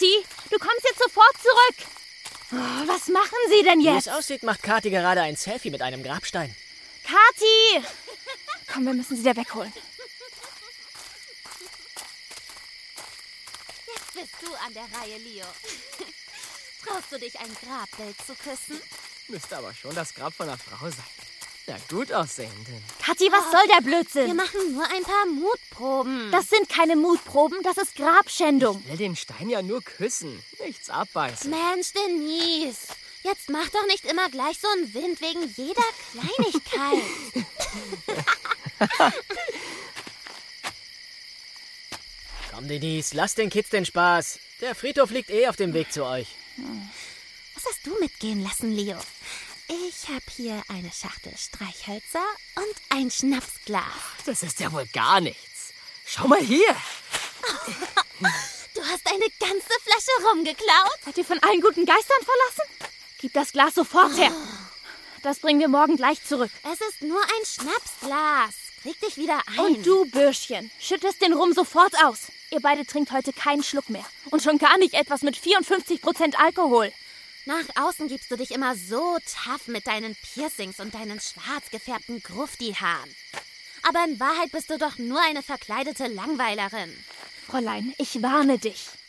Kathi, du kommst jetzt sofort zurück. Oh, was machen Sie denn jetzt? Wie es aussieht, macht Kathi gerade ein Selfie mit einem Grabstein. Kathi! Komm, wir müssen sie da wegholen. Jetzt bist du an der Reihe, Leo. Traust du dich, ein Grabbild zu küssen? Müsste aber schon das Grab von einer Frau sein. Na, gut aussehenden. Kathi, was soll der Wir Blödsinn? machen nur ein paar Mutproben. Das sind keine Mutproben, das ist Grabschändung. Ich will den Stein ja nur küssen, nichts abbeißen. Mensch, Denise. Jetzt mach doch nicht immer gleich so einen Wind wegen jeder Kleinigkeit. Komm, Denise, lass den Kids den Spaß. Der Friedhof liegt auf dem Weg zu euch. Was hast du mitgehen lassen, Leo? Ich habe hier eine Schachtel Streichhölzer und ein Schnapsglas. Das ist ja wohl gar nichts. Schau mal hier. Du hast eine ganze Flasche rumgeklaut? Seid ihr von allen guten Geistern verlassen? Gib das Glas sofort her. Das bringen wir morgen gleich zurück. Es ist nur ein Schnapsglas. Krieg dich wieder ein. Und du, Bürschchen, schüttest den Rum sofort aus. Ihr beide trinkt heute keinen Schluck mehr. Und schon gar nicht etwas mit 54% Alkohol. Nach außen gibst du dich immer so tough mit deinen Piercings und deinen schwarz gefärbten Grufti-Haaren. Aber in Wahrheit bist du doch nur eine verkleidete Langweilerin. Fräulein, ich warne dich.